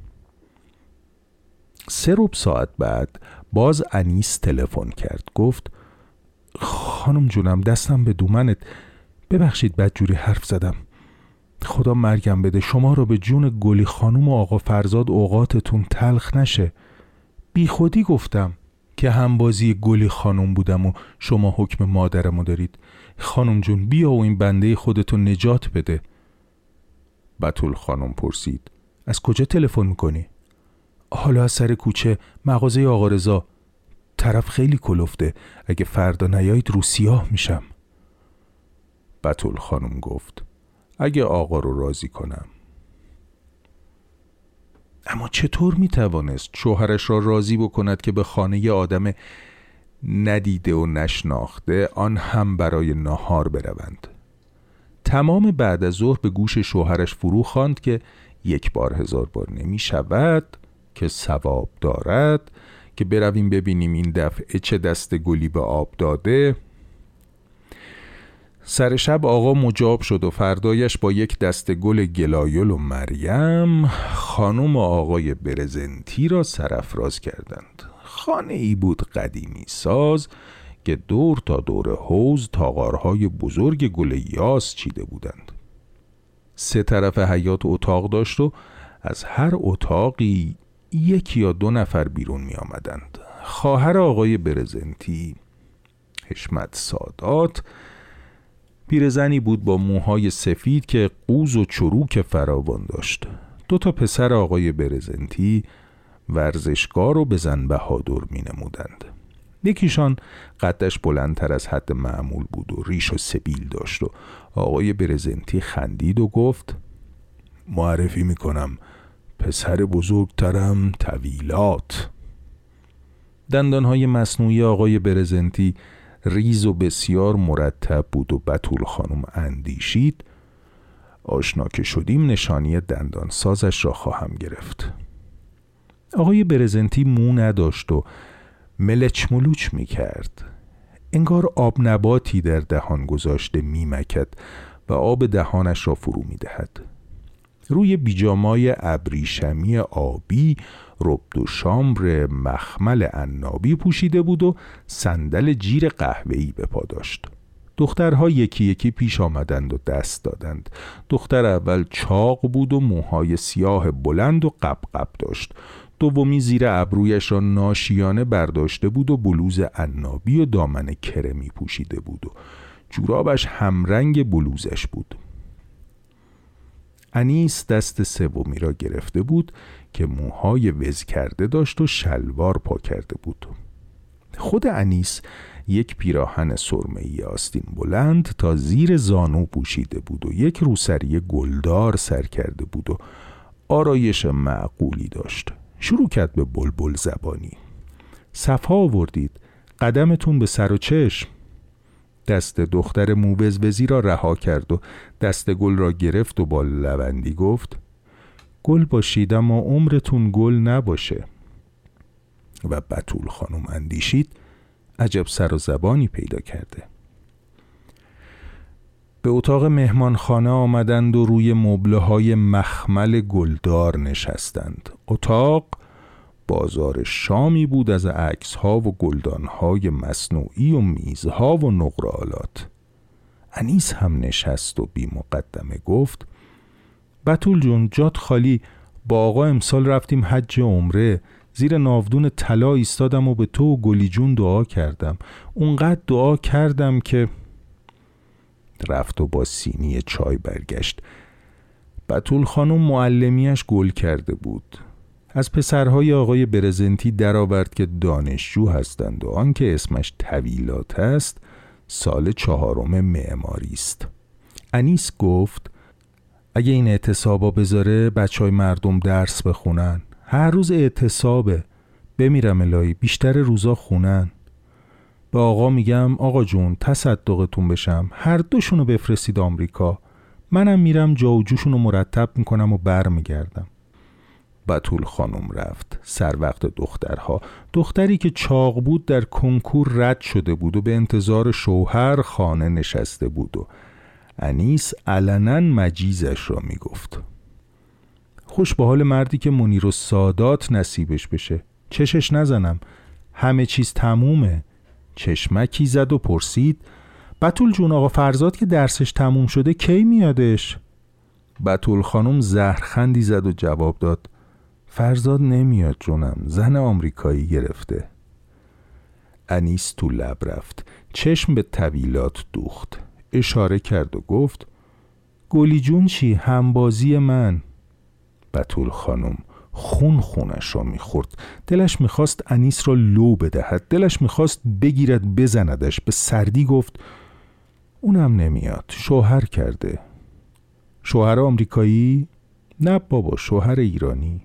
[SPEAKER 1] 3 ساعت بعد باز انیس تلفن کرد. گفت خانم جونم، دستم به دومنت، ببخشید بدجوری حرف زدم. خدا مرگم بده، شما رو به جون گلی خانم و آقا فرزاد اوقاتتون تلخ نشه. بی خودی گفتم که همبازی گلی خانم بودم و شما حکم مادرمو دارید. خانم جون بیا و این بنده خودتون نجات بده. بتول خانم پرسید از کجا تلفن میکنی؟ حالا از سر کوچه، مغازه آقا رضا. طرف خیلی کلفته، اگه فردا نیایید رو سیاه میشم. بتول خانم گفت اگه آقا رو راضی کنم. اما چطور میتوانست شوهرش را راضی بکند که به خانه آدم ندیده و نشناخته، آن هم برای نهار بروند؟ تمام بعد از ظهر به گوش شوهرش فرو خواند که 1 بار 1000 بار نمی شود، که ثواب دارد، که برویم ببینیم این دفعه چه دست گلی به آب داده. سر شب آقا مجاب شد و فردایش با 1 دست گل گلایل و مریم خانم و آقای برزنتی را سرافراز کردند. خانه ای بود قدیمی ساز که دور تا دور حوض تاغارهای بزرگ گل یاس چیده بودند. 3 طرف حیاط اتاق داشت و از هر اتاقی 1 یا 2 نفر بیرون می آمدند. خواهر آقای برزنتی، حشمت سادات، پیرزنی بود با موهای سفید که قوز و چروک فراوان داشت. 2 تا پسر آقای برزنتی ورزشکار و بزن بهادر می نمودند. یکیشان قدش بلندتر از حد معمول بود و ریش و سبیل داشت و آقای برزنتی خندید و گفت معرفی می کنم، پسر بزرگترم طویلات. دندانهای مصنوعی آقای برزنتی ریز و بسیار مرتب بود و بتول خانم اندیشید آشنا که شدیم نشانی دندان سازش را خواهم گرفت. آقای برزنتی مو نداشت و ملچ ملوچ می کرد. انگار آب نباتی در دهان گذاشته می مکد و آب دهانش را فرو می دهد. روی بیجامای ابریشمی آبی ربد و شامر مخمل عنابی پوشیده بود و صندل جیر قهوه‌ای به پا داشت. دخترها یکی یکی پیش آمدند و دست دادند. دختر اول چاق بود و موهای سیاه بلند و قبقب داشت. دومی زیر ابرویش را ناشیانه برداشته بود و بلوز عنابی و دامن کرمی پوشیده بود و جورابش همرنگ بلوزش بود. انیس دست سومی را گرفته بود که موهای وز کرده داشت و شلوار پا کرده بود. خود انیس 1 پیراهن سرمه‌ای آستین بلند تا زیر زانو پوشیده بود و 1 روسری گلدار سر کرده بود و آرایش معقولی داشت. شروع کرد به بلبل زبانی. صفا آوردید، قدمتون به سر و چشم. دست دختر مووزوزی را رها کرد و دست گل را گرفت و با لبندی گفت گل باشید اما عمرتون گل نباشه. و بتول خانم اندیشید عجب سر و زبانی پیدا کرده. به اتاق مهمانخانه آمدند و روی مبله‌های مخمل گلدار نشستند. اتاق بازار شامی بود از عکس‌ها و گلدان‌های مصنوعی و میزها و نقره‌آلات. انیس هم نشست و بی مقدمه گفت بتول جون جات خالی، با آقا امسال رفتیم حج عمره، زیر ناودون طلا ایستادم و به تو و گلی جون دعا کردم. اونقدر دعا کردم که رفت و با سینی چای برگشت. بتول خانم معلمیش گل کرده بود. از پسرهای آقای برزنتی درآورد که دانشجو هستند و آنکه اسمش طویلات است سال 4 معماری است. انیس گفت اگه این اعتصابا بذاره بچهای مردم درس بخونن. هر روز اعتصابه، بمیرم الهی بیشتر روزا خونن. به آقا میگم آقا جون تصدقتون بشم، هر دوشونو بفرستید آمریکا، منم میرم جاوجوشونو مرتب میکنم و بر میگردم. بتول خانم رفت. سر وقت دخترها. دختری که چاق بود در کنکور رد شده بود و به انتظار شوهر خانه نشسته بود و انیس علنا مجیزش را میگفت. خوش به حال مردی که منیر و سادات نصیبش بشه. چشش نزنم، همه چیز تمومه. چشمکی زد و پرسید بتول جون آقا فرزاد که درسش تموم شده کی میادش؟ بتول خانم زهرخندی زد و جواب داد فرزاد نمیاد جونم، زن آمریکایی گرفته. انیس تو لب رفت. چشم به طویلات دوخت. اشاره کرد و گفت گلی جون چی؟ همبازی من. بتول خانم خونش را میخورد. دلش میخواست انیس را لو بدهد. دلش میخواست بگیرد بزندش. به سردی گفت اونم نمیاد، شوهر کرده. شوهر آمریکایی؟ نه بابا، شوهر ایرانی.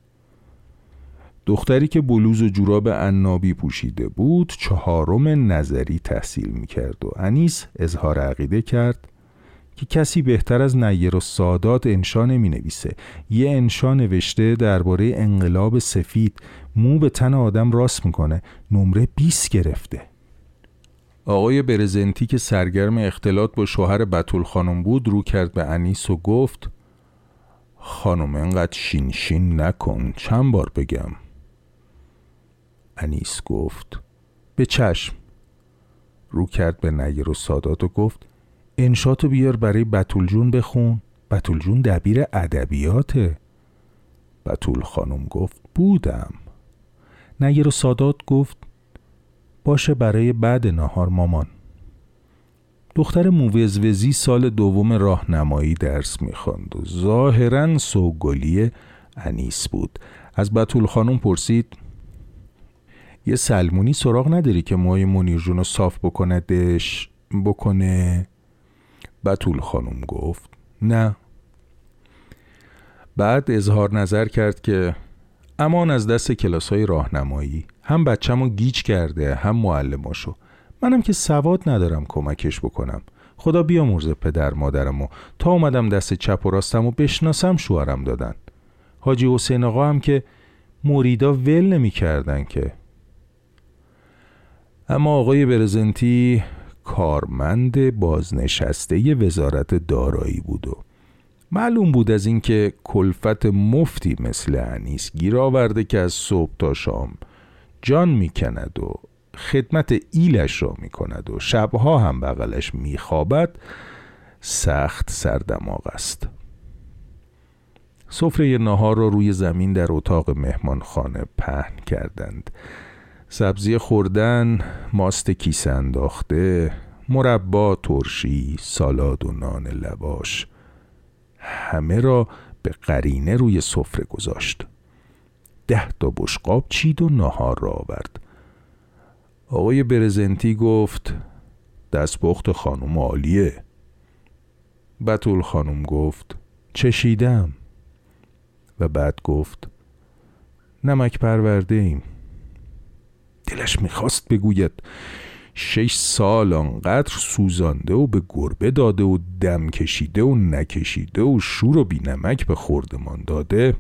[SPEAKER 1] دختری که بلوز و جوراب عنابی پوشیده بود 4 نظری تحصیل میکرد و انیس اظهار عقیده کرد که کسی بهتر از نیر و سادات انشا نمی نویسه. یه انشا نوشته درباره انقلاب سفید، مو به تن آدم راست میکنه. نمره 20 گرفته. آقای برزنتی که سرگرم اختلاط با شوهر بتول خانم بود رو کرد به انیس و گفت خانم انقدر شین نکن، چند بار بگم؟ انیس گفت به چشم. رو کرد به نیر و سادات و گفت انشاتو بیار برای بتول جون بخون. بتول جون دبیر ادبیاته. بتول خانم گفت بودم. نیر و سادات گفت باشه برای بعد نهار مامان. دختر موزوزی سال 2 راهنمایی درس میخواند و ظاهراً سوگلی انیس بود. از بتول خانم پرسید یه سلمونی سراغ نداری که موهای منیر جونو صاف بکنه؟ بتول خانم گفت نه. بعد اظهار نظر کرد که امان از دست کلاس‌های راهنمایی، هم بچه‌مو گیج کرده هم معلماشو. منم که سواد ندارم کمکش بکنم. خدا بیامرزه پدر مادرمو. تا اومدم دست چپ و راستمو بشناسم شوهرم دادن. حاجی حسین آقا هم که مریدا ول نمی کردن که. اما آقای برزنتی کارمند بازنشسته وزارت دارایی بود و معلوم بود از این که کلفت مفتی مثل انیس گیر آورده که از صبح تا شام جان میکند و خدمت ایلش را میکند و شبها هم بغلش میخوابد، سخت سردماغ است. سفره نهار را روی زمین در اتاق مهمانخانه پهن کردند. سبزی خوردن، ماست کیسه انداخته، مربا، ترشی، سالاد و نان لواش، همه را به قرینه روی سفره گذاشت. 10 بشقاب چید و نهار را آورد. آقای برزنتی گفت دستپخت خانم عالیه. بتول خانم گفت چشیدم. و بعد گفت نمک پرورده ایم. دلش میخواست بگوید 6 سال آنقدر سوزانده و به گربه داده و دم کشیده و نکشیده و شور و بی نمک به خوردمان داده.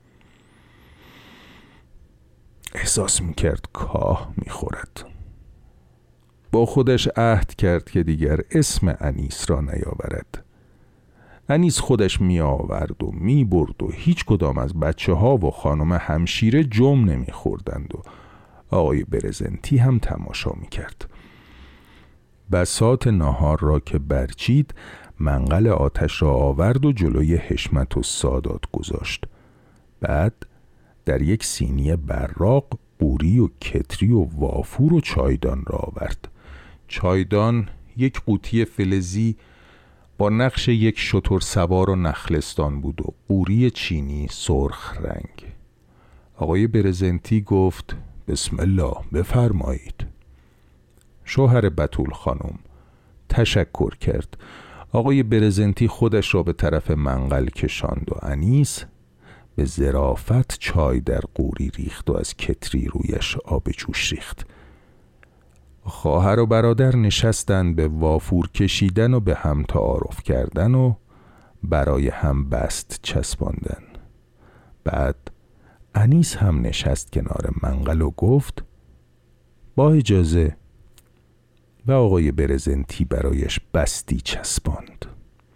[SPEAKER 1] احساس میکرد کاه میخورد. با خودش عهد کرد که دیگر اسم انیس را نیاورد. انیس خودش می آورد و می برد و هیچ کدام از بچه ها و خانم همشیره جم نمی خوردند و آقای برزنتی هم تماشا می کرد. بساط ناهار را که برچید منقل آتش را آورد و جلوی حشمت و سادات گذاشت. بعد در یک سینی براق قوری و کتری و وافور و چایدان را آورد. چایدان یک قوطی فلزی با نقش یک شتر سوار و نخلستان بود و قوری چینی سرخ رنگ. آقای برزنتی گفت بسم الله بفرمایید. شوهر بتول خانم تشکر کرد. آقای برزنتی خودش را به طرف منقل کشاند و انیس به ظرافت چای در قوری ریخت و از کتری رویش آب جوش ریخت. خواهر و برادر نشستند به وافور کشیدن و به هم تعارف کردن و برای هم بست چسباندن. بعد انیس هم نشست کنار منقل و گفت با اجازه، و آقای برزنتی برایش بستی چسباند.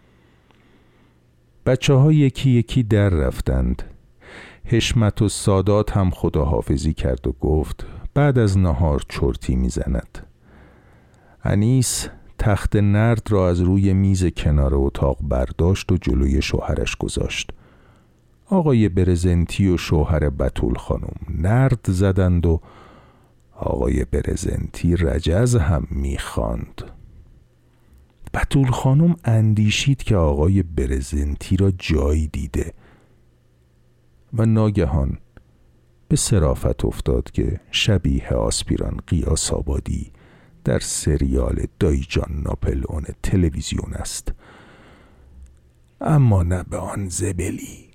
[SPEAKER 1] بچه ها یکی یکی در رفتند. حشمت و سادات هم خداحافظی کرد و گفت بعد از نهار چرتی میزند. انیس تخت نرد را از روی میز کنار اتاق برداشت و جلوی شوهرش گذاشت. آقای برزنتی و شوهر بتول خانم نرد زدند و آقای برزنتی رجز هم میخواند. بتول خانم اندیشید که آقای برزنتی را جایی دیده و ناگهان به صرافت افتاد که شبیه آسپیران قیاس آبادی در سریال دایجان ناپلئون تلویزیون است، اما نه به آن زبلی.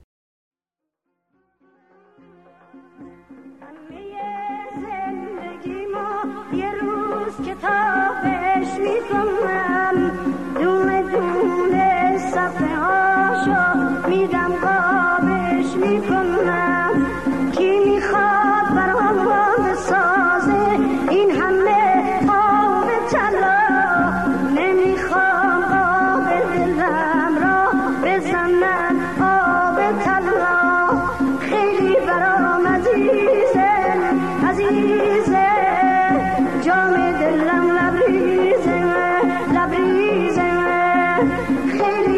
[SPEAKER 3] یه روز کتابش میکنم، دونه دونه صفحه هاشو میدم قابش میکنم. کی میخواد برام بسازه این همه آب طلا؟ نمیخوام آب دلم را بزنن آب طلا. خیلی برام عزیزه عزیزه، جام دلم لبریزه لبریزه، خیلی